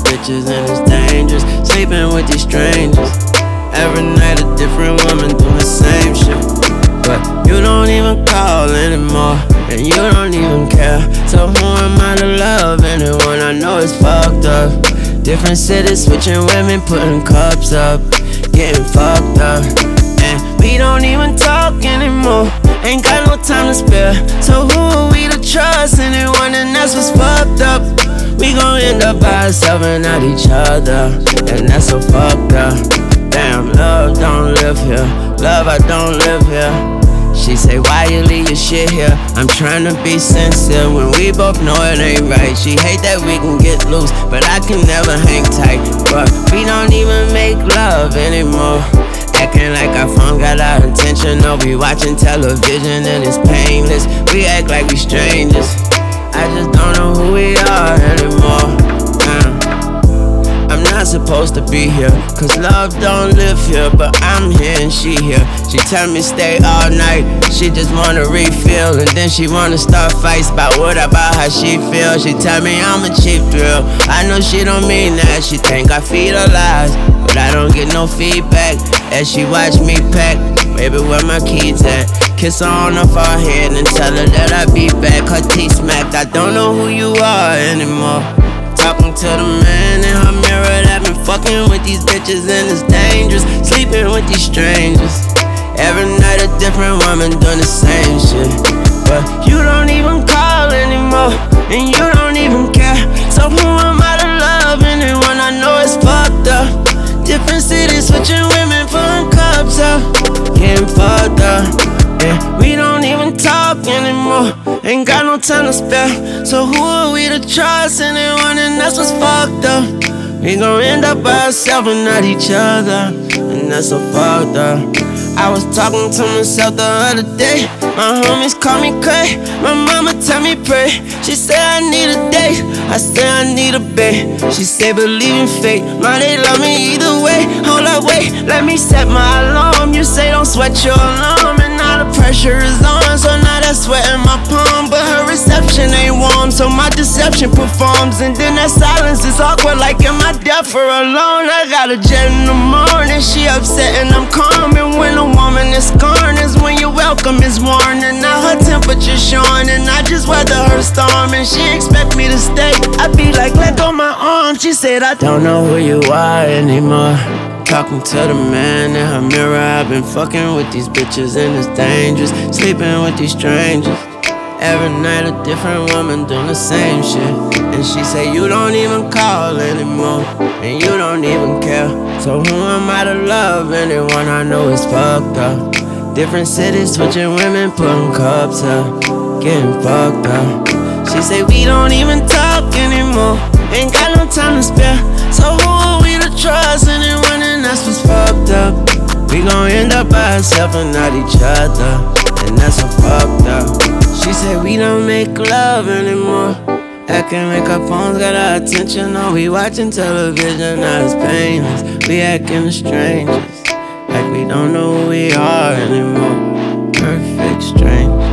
bitches and it's dangerous. Sleeping with these strangers. Every night a different woman doing the same shit. But you don't even call anymore, and you don't even care. So who am I to love anyone? I know it's fucked up. Different cities, switching women, putting cups up, getting fucked up. And we don't even talk anymore, ain't got no time to spare. So who are we to trust anyone? And that's what's fucked up. We gon' end up by ourselves and not each other, and that's so fucked up. Damn, love don't live here, love I don't live here. She say, why you leave your shit here? I'm trying to be sincere when we both know it ain't right. She hate that we can get loose, but I can never hang tight. But we don't even make love anymore, acting like our phone got our attention. No, we watching television and it's painless. We act like we strangers. I just don't know who we are anymore. I'm not supposed to be here, cause love don't live here. But I'm here and she here. She tell me stay all night, she just wanna refill. And then she wanna start fights about how she feel. She tell me I'm a cheap thrill. I know she don't mean that, she think I feed her lies, but I don't get no feedback as she watch me pack. Baby, where my keys at? Kiss her on her forehead and tell her that I be back. Her teeth smacked, I don't know who you are anymore. Talking to the man in her mirror that been fucking with these bitches and it's dangerous. Sleeping with these strangers. Every night a different woman doing the same shit. But you don't even call anymore, and you don't even care. So who am I to love anyone? I know it's fucked up. Different cities, switching women, putting cups up, getting fucked up. Yeah, we don't even talk anymore, ain't got no time to spare. So who are we to trust anyone? And that's what's fucked up. We gon' end up by ourselves and not each other, and that's so fucked up. I was talking to myself the other day. My homies call me cray, my mama tell me pray. She said I need a date, I said I need a bae. She said believe in fate, my they love me either way. Hold up, wait, let me set my alarm. You say don't sweat your alarm, and now the pressure is on. So now that's sweat in my palm, but her reception ain't warm, so my deception performs. And then that silence is awkward, like am I deaf or alone? I got a jet in the morning, she upset and I'm calm. And when a woman is scorned is when your welcome is warm. And now her temperature's showing, and I just weather her storm. And she expect me to stay, I be like let go my arm. She said I don't know who you are anymore. Talking to the man in her mirror. I've been fucking with these bitches and it's dangerous. Sleeping with these strangers. Every night a different woman doing the same shit. And she say you don't even call anymore, and you don't even care. So who am I to love anyone? I know it's fucked up. Different cities, switching women, putting cups up, getting fucked up. She say we don't even talk anymore, ain't got no time to spare. So who are we to trust anyone? And that's what's fucked up. We gon' end up by ourselves and not each other, and that's so fucked up. She said we don't make love anymore, acting like our phones got our attention. No, we watching television, now it's painless. We acting strangers, like we don't know who we are anymore. Perfect strangers.